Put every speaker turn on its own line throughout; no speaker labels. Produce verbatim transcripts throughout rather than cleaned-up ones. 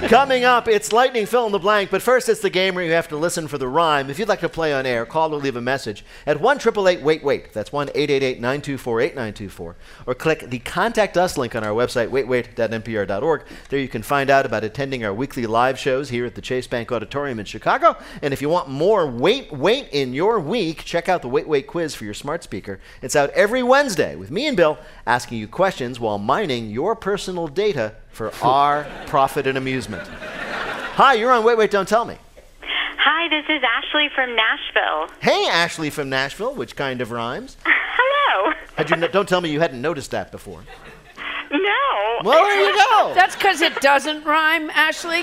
Coming up, it's Lightning Fill in the Blank, but first it's the game where you have to listen for the rhyme. If you'd like to play on air, call or leave a message at one eight eight eight wait wait. That's one eight eight eight nine two four eight nine two four. Or click the Contact Us link on our website, wait wait dot n p r dot org. There you can find out about attending our weekly live shows here at the Chase Bank Auditorium in Chicago. And if you want more Wait Wait in your week, check out the Wait Wait quiz for your smart speaker. It's out every Wednesday with me and Bill asking you questions while mining your personal data for our profit and amusement. Hi, you're on Wait Wait Don't Tell Me.
Hi, this is Ashley from Nashville.
Hey, Ashley from Nashville. Which kind of rhymes?
Hello.
Had you, don't tell me you hadn't noticed that before.
No.
Well, there you go.
That's because it doesn't rhyme, Ashley.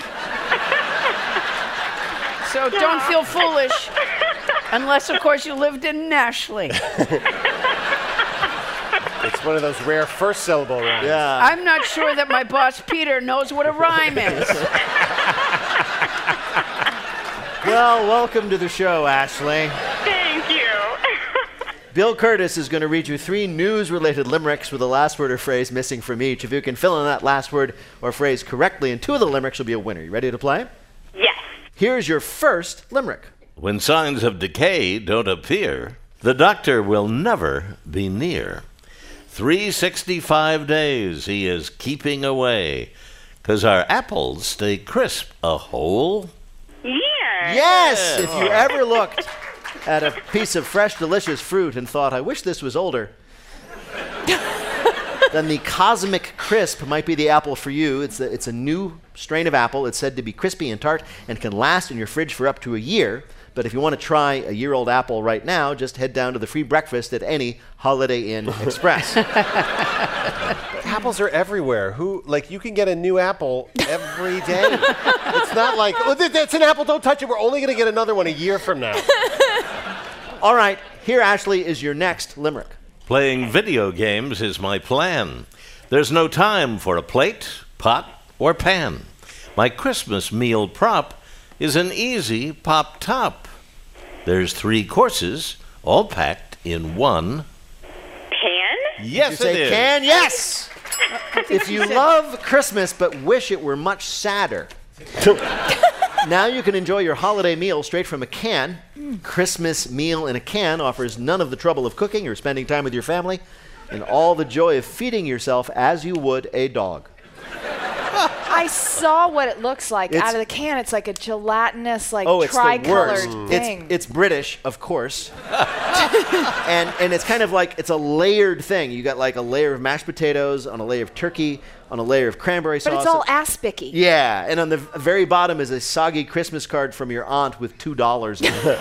So
Yeah.
don't feel foolish. Unless, of course, you lived in Nashville.
It's one of those rare first syllable rhymes.
Yeah.
I'm not sure that my boss, Peter, knows what a rhyme is.
Well, welcome to the show, Ashley.
Thank you.
Bill Curtis is going to read you three news-related limericks with a last word or phrase missing from each. If you can fill in that last word or phrase correctly in two of the limericks, you'll be a winner. You ready to play?
Yes.
Here's your first limerick.
When signs of decay don't appear, the doctor will never be near. three hundred sixty-five days he is keeping away, 'cause our apples stay crisp a whole.
Yeah.
Yes! If you ever looked at a piece of fresh, delicious fruit and thought, I wish this was older, then the Cosmic Crisp might be the apple for you. It's a, it's a new strain of apple. It's said to be crispy and tart and can last in your fridge for up to a year. But if you want to try a year-old apple right now, just head down to the free breakfast at any Holiday Inn Express.
Apples are everywhere. Who, like, you can get a new apple every day. It's not like, oh, that's an apple, don't touch it. We're only going to get another one a year from now.
All right, here, Ashley, is your next limerick.
Playing video games is my plan. There's no time for a plate, pot, or pan. My Christmas meal prop is an easy pop top. There's three courses, all packed in one.
Can?
Yes,
You
it
say
is.
can? Yes! If you love Christmas but wish it were much sadder, now you can enjoy your holiday meal straight from a can. Christmas meal in a can offers none of the trouble of cooking or spending time with your family, and all the joy of feeding yourself as you would a dog.
I saw what it looks like
It's-
out of the can. It's like a gelatinous, like
Oh, it's the worst.
tricolored
It's,
thing.
it's British, of course. and and it's kind of like, it's a layered thing. You got like a layer of mashed potatoes, on a layer of turkey, on a layer of cranberry
but
sauce.
it's all aspicky.
Yeah, and on the v- very bottom is a soggy Christmas card from your aunt with two dollars in it.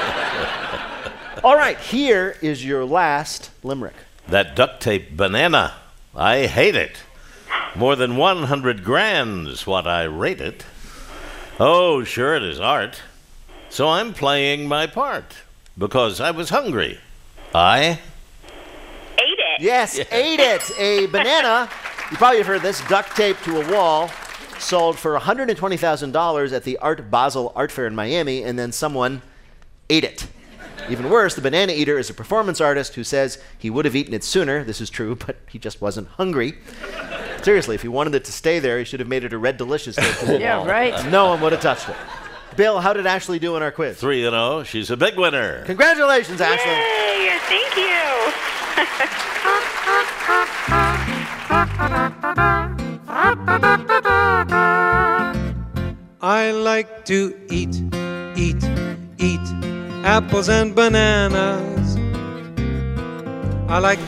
All right, here is your last limerick.
That duct tape banana, I hate it. More than one hundred grand's what I rate it. Oh, sure it is art. So I'm playing my part because I was hungry. I
Ate it.
Yes, ate it. A banana, you probably have heard this, duct taped to a wall, sold for one hundred twenty thousand dollars at the Art Basel Art Fair in Miami, and then someone ate it. Even worse, the banana eater is a performance artist who says he would have eaten it sooner. This is true, but he just wasn't hungry. Seriously, if he wanted it to stay there, he should have made it a Red Delicious tape to the
Yeah,
wall.
right.
No one would have touched it. Bill, how did Ashley do in our quiz?
three and oh, she's a big winner.
Congratulations, Ashley.
Yay. Thank you.
I like to eat, eat, eat apples and bananas. I like